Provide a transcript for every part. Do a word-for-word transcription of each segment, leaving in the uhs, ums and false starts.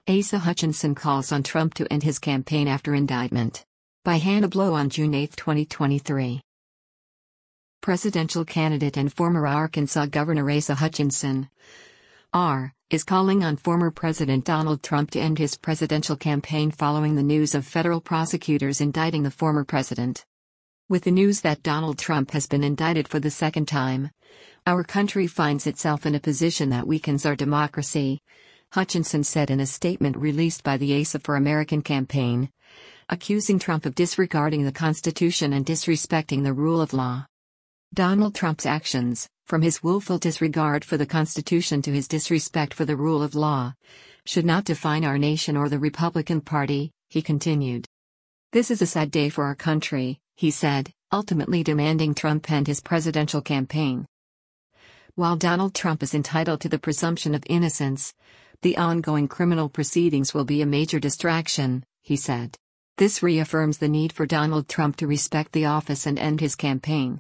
Asa Hutchinson calls on Trump to end his campaign after indictment. By Hannah Blow on June eighth, twenty twenty-three. Presidential candidate and former Arkansas Governor Asa Hutchinson, R., is calling on former President Donald Trump to end his presidential campaign following the news of federal prosecutors indicting the former president. With the news that Donald Trump has been indicted for the second time, our country finds itself in a position that weakens our democracy, Hutchinson said in a statement released by the Asa for American campaign, accusing Trump of disregarding the Constitution and disrespecting the rule of law. Donald Trump's actions, from his willful disregard for the Constitution to his disrespect for the rule of law, should not define our nation or the Republican Party, he continued. This is a sad day for our country, he said, ultimately demanding Trump end his presidential campaign. While Donald Trump is entitled to the presumption of innocence, the ongoing criminal proceedings will be a major distraction, he said. This reaffirms the need for Donald Trump to respect the office and end his campaign.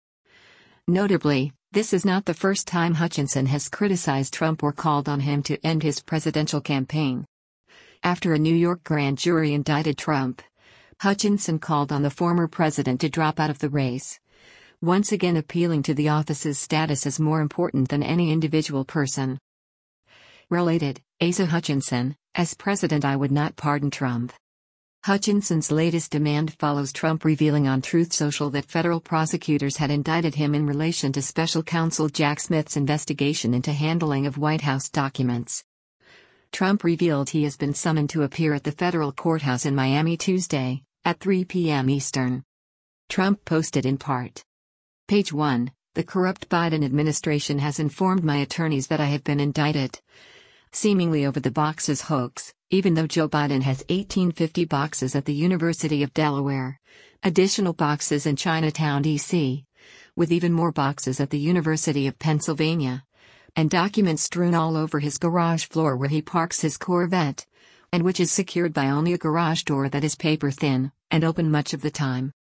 Notably, this is not the first time Hutchinson has criticized Trump or called on him to end his presidential campaign. After a New York grand jury indicted Trump, Hutchinson called on the former president to drop out of the race, once again appealing to the office's status as more important than any individual person. Related, Asa Hutchinson, as president I would not pardon Trump. Hutchinson's latest demand follows Trump revealing on Truth Social that federal prosecutors had indicted him in relation to special counsel Jack Smith's investigation into handling of White House documents. Trump revealed he has been summoned to appear at the federal courthouse in Miami Tuesday, at three p m Eastern. Trump posted in part. Page one, the corrupt Biden administration has informed my attorneys that I have been indicted. Seemingly over the boxes hoax, even though Joe Biden has eighteen fifty boxes at the University of Delaware, additional boxes in Chinatown, D C, with even more boxes at the University of Pennsylvania, and documents strewn all over his garage floor where he parks his Corvette, and which is secured by only a garage door that is paper thin, and open much of the time.